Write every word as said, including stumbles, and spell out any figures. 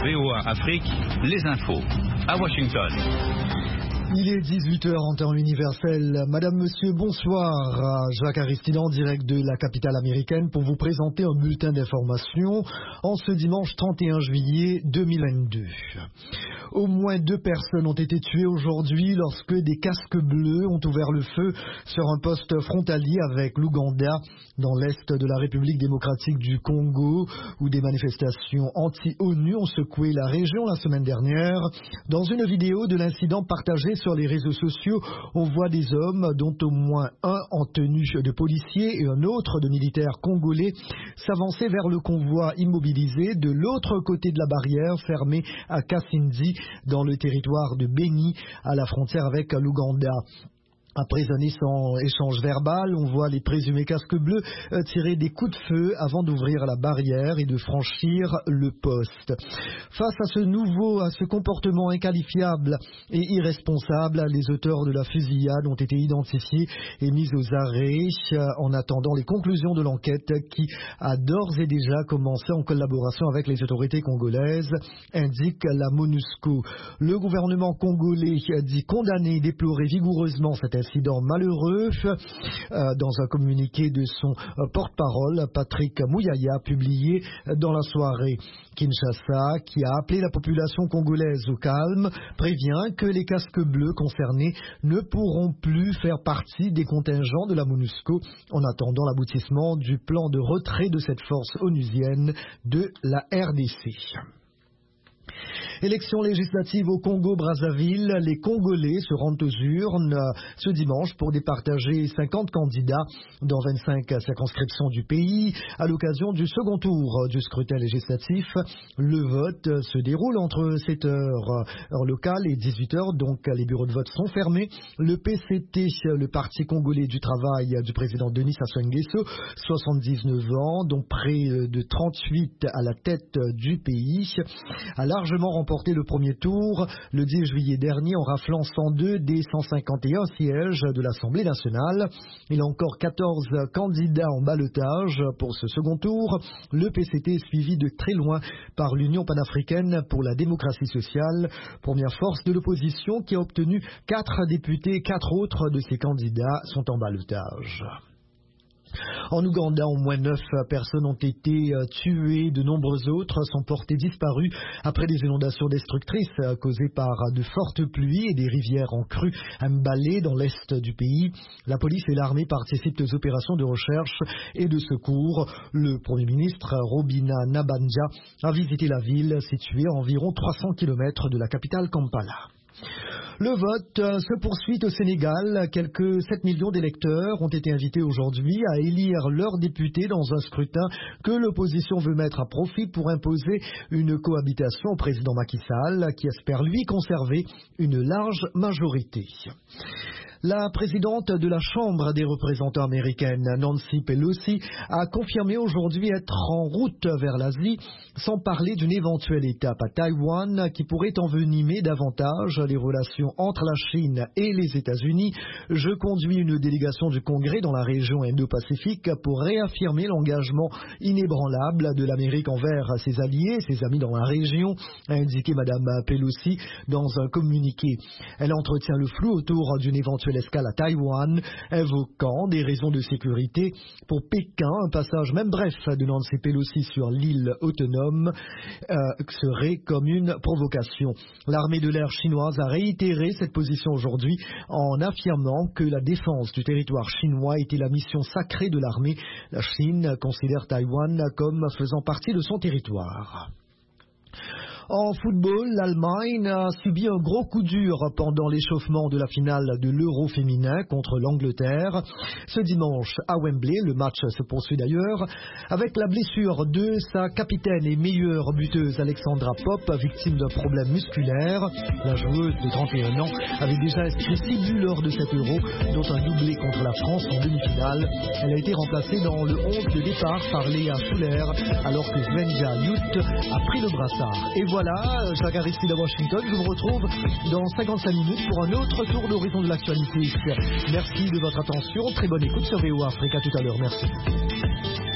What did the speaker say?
V O A Afrique, les infos. À Washington. Il est dix-huit heures en temps universel. Madame, monsieur, bonsoir. Jacques Aristide en direct de la capitale américaine pour vous présenter un bulletin d'information en ce dimanche trente et un juillet deux mille vingt-deux. Au moins deux personnes ont été tuées aujourd'hui lorsque des casques bleus ont ouvert le feu sur un poste frontalier avec l'Ouganda dans l'est de la République démocratique du Congo où des manifestations anti-ONU ont secoué la région la semaine dernière. Dans une vidéo de l'incident partagée sur les réseaux sociaux, on voit des hommes, dont au moins un en tenue de policier et un autre de militaire congolais, s'avancer vers le convoi immobilisé de l'autre côté de la barrière fermée à Kasindi, dans le territoire de Beni, à la frontière avec l'Ouganda. Après un échange verbal, on voit les présumés casques bleus tirer des coups de feu avant d'ouvrir la barrière et de franchir le poste. Face à ce nouveau, à ce comportement inqualifiable et irresponsable, les auteurs de la fusillade ont été identifiés et mis aux arrêts en attendant les conclusions de l'enquête qui a d'ores et déjà commencé en collaboration avec les autorités congolaises, indique la MONUSCO. Le gouvernement congolais dit condamner et déplorer vigoureusement cette incident malheureux. Euh, dans un communiqué de son euh, porte-parole, Patrick Mouyaya, publié dans la soirée. Kinshasa, qui a appelé la population congolaise au calme, prévient que les casques bleus concernés ne pourront plus faire partie des contingents de la MONUSCO en attendant l'aboutissement du plan de retrait de cette force onusienne de la R D C. Élections législatives au Congo-Brazzaville, les Congolais se rendent aux urnes ce dimanche pour départager cinquante candidats dans vingt-cinq circonscriptions du pays. À l'occasion du second tour du scrutin législatif, le vote se déroule entre sept heures heure locale et dix-huit heures, donc les bureaux de vote sont fermés. Le P C T, le Parti congolais du travail du président Denis Sassou Nguesso, soixante-dix-neuf ans, donc près de trente-huit à la tête du pays, a largement remporté le premier tour le dix juillet dernier en raflant cent deux des cent cinquante et un sièges de l'Assemblée nationale. Il y a encore quatorze candidats en ballottage pour ce second tour. Le P C T est suivi de très loin par l'Union panafricaine pour la démocratie sociale, première force de l'opposition qui a obtenu quatre députés. Quatre autres de ces candidats sont en ballottage. En Ouganda, au moins neuf personnes ont été tuées, de nombreuses autres sont portées disparues après des inondations destructrices causées par de fortes pluies et des rivières en crue à Mbale dans l'est du pays. La police et l'armée participent aux opérations de recherche et de secours. Le Premier ministre Robina Nabanja a visité la ville située à environ trois cents kilomètres de la capitale Kampala. Le vote se poursuit au Sénégal. Quelques sept millions d'électeurs ont été invités aujourd'hui à élire leurs députés dans un scrutin que l'opposition veut mettre à profit pour imposer une cohabitation au président Macky Sall, qui espère lui conserver une large majorité. La présidente de la Chambre des représentants américaine, Nancy Pelosi, a confirmé aujourd'hui être en route vers l'Asie, sans parler d'une éventuelle étape à Taïwan qui pourrait envenimer davantage les relations entre la Chine et les États-Unis. Je conduis une délégation du Congrès dans la région Indo-Pacifique pour réaffirmer l'engagement inébranlable de l'Amérique envers ses alliés, ses amis dans la région, a indiqué Mme Pelosi dans un communiqué. Elle entretient le flou autour d'une éventuelle escale à Taïwan, invoquant des raisons de sécurité. Pour Pékin, un passage même bref de Nancy Pelosi sur l'île autonome euh, serait comme une provocation. L'armée de l'air chinoise a réitéré cette position aujourd'hui en affirmant que la défense du territoire chinois était la mission sacrée de l'armée. La Chine considère Taïwan comme faisant partie de son territoire. En football, l'Allemagne a subi un gros coup dur pendant l'échauffement de la finale de l'Euro féminin contre l'Angleterre. Ce dimanche à Wembley, le match se poursuit d'ailleurs avec la blessure de sa capitaine et meilleure buteuse Alexandra Popp, victime d'un problème musculaire. La joueuse de trente et un ans avait déjà inscrit six buts lors de cet Euro, dont un doublé contre la France en demi-finale. Elle a été remplacée dans le onze de départ par Léa Fuller, alors que Svenja Youth a pris le brassard. Et voilà. Voilà, Jacques Aristide à Washington. Je vous retrouve dans cinquante-cinq minutes pour un autre tour d'horizon de l'actualité. Merci de votre attention. Très bonne écoute sur V O A Afrique. À tout à l'heure. Merci.